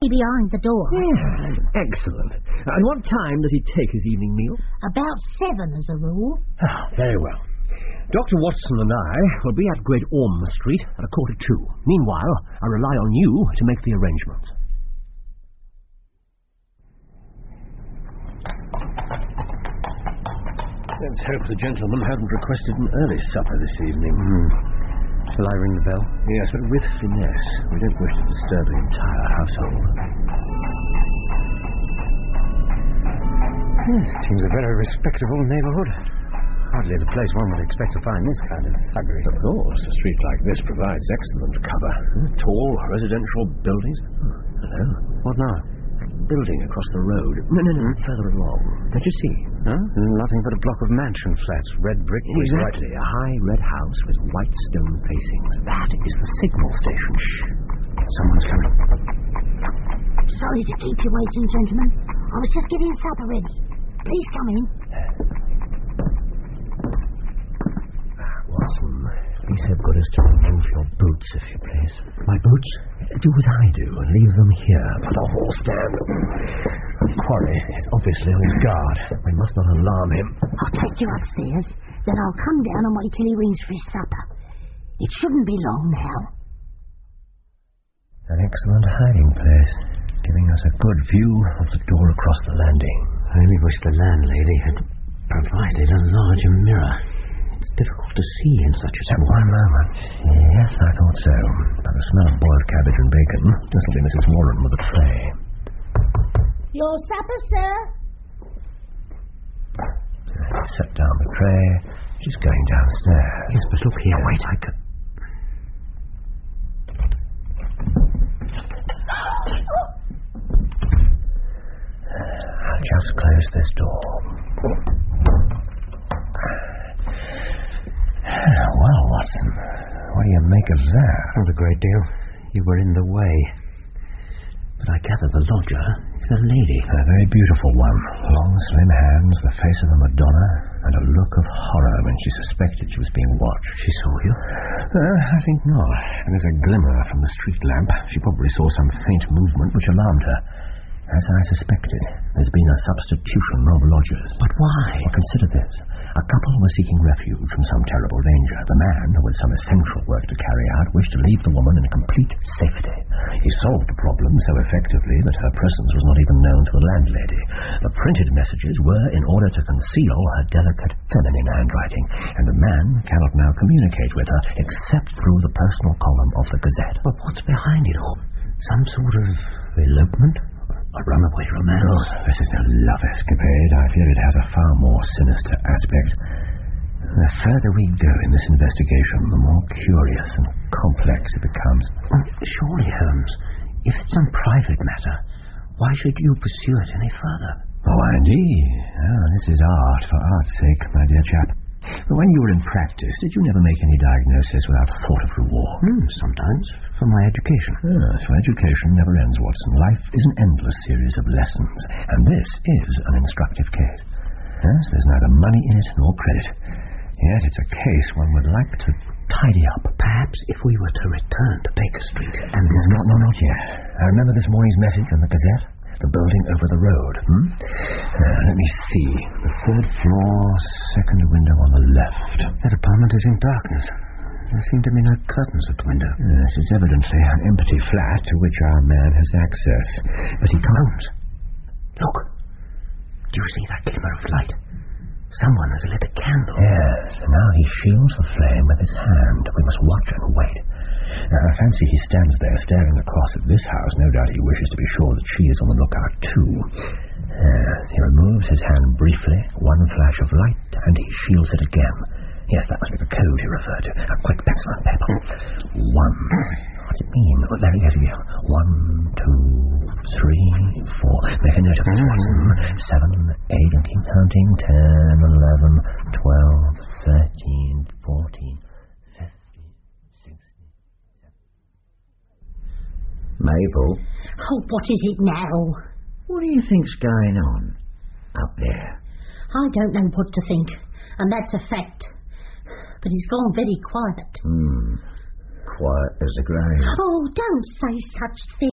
safely behind the door. Yes, excellent. And what time does he take his evening meal? About 7 as a rule. Very well. Dr. Watson and I will be at Great Orme Street at 1:45. Meanwhile, I rely on you to make the arrangements. Let's hope the gentleman hasn't requested an early supper this evening. Shall I ring the bell? Yes, but with finesse. We don't wish to disturb the entire household. Seems a very respectable neighbourhood. Hardly the place one would expect to find this kind of thuggery. Of course, a street like this provides excellent cover. Tall residential buildings. Hello. What now? Building across the road. No, further along. Don't you see? Huh? Nothing but a block of mansion flats, red brick. Exactly. A high red house with white stone facings. That is the signal station. Shh. Someone's coming. Sorry to keep you waiting, gentlemen. I was just getting supper ready. Please come in. Watson, be so good as to remove your boots, if you please. My boots? Do as I do and leave them here by the hall stand. Quarry is obviously on his guard. We must not alarm him. I'll take you upstairs, then I'll come down and wait till he rings for his supper. It shouldn't be long now. An excellent hiding place, giving us a good view of the door across the landing. I only wish the landlady had provided a larger mirror. It's difficult to see in such a spot. One moment. Yes, I thought so. By the smell of boiled cabbage and bacon, this'll be Mrs. Warren with a tray. Your supper, sir? Set down the tray. She's going downstairs. Yes, but look here. Wait, I could... I'll just close this door. Well, Watson, what do you make of that? Not a great deal. You were in the way. But I gather the lodger is a lady. A very beautiful one. Long, slim hands, the face of a Madonna, and a look of horror when she suspected she was being watched. She saw you? I think not. And there's a glimmer from the street lamp. She probably saw some faint movement which alarmed her. As I suspected, there's been a substitution of lodgers. But why? Well, consider this. A couple was seeking refuge from some terrible danger. The man, with some essential work to carry out, wished to leave the woman in complete safety. He solved the problem so effectively that her presence was not even known to the landlady. The printed messages were in order to conceal her delicate feminine handwriting, and the man cannot now communicate with her except through the personal column of the Gazette. But what's behind it all? Some sort of elopement? A runaway romance? Oh, this is no love escapade. I fear it has a far more sinister aspect. The further we go in this investigation, the more curious and complex it becomes. Surely, Holmes, if it's some private matter, why should you pursue it any further? Oh, indeed. Oh, this is art for art's sake, my dear chap. But when you were in practice, did you never make any diagnosis without thought of reward? Sometimes, for my education. Yes, for education never ends, Watson. Life is an endless series of lessons, and this is an instructive case. Yes, there's neither money in it nor credit. Yet it's a case one would like to tidy up. Perhaps if we were to return to Baker Street and... Not yet. I remember this morning's message in the Gazette. The building over the road. Let me see. The 3rd floor, second window on the left. That apartment is in darkness. There seem to be no curtains at the window. This is evidently an empty flat to which our man has access. But he can't. Look. Do you see that glimmer of light? Someone has lit a candle. Yes, and now he shields the flame with his hand. We must watch and wait. I fancy he stands there staring across at this house. No doubt he wishes to be sure that she is on the lookout too. Yes, he removes his hand briefly, one flash of light, and he shields it again. Yes, that must be the code he referred to. A quick pencil and paper. 1. What's it mean? Oh, there he is again. 1, 2, 3, 4. Make a note of this, Watson. 7, 8, and keep counting. 10, 11, 12, 13, 14... Mabel? Oh, what is it now? What do you think's going on up there? I don't know what to think, and that's a fact. But he's gone very quiet. Quiet as the grave. Oh, don't say such things.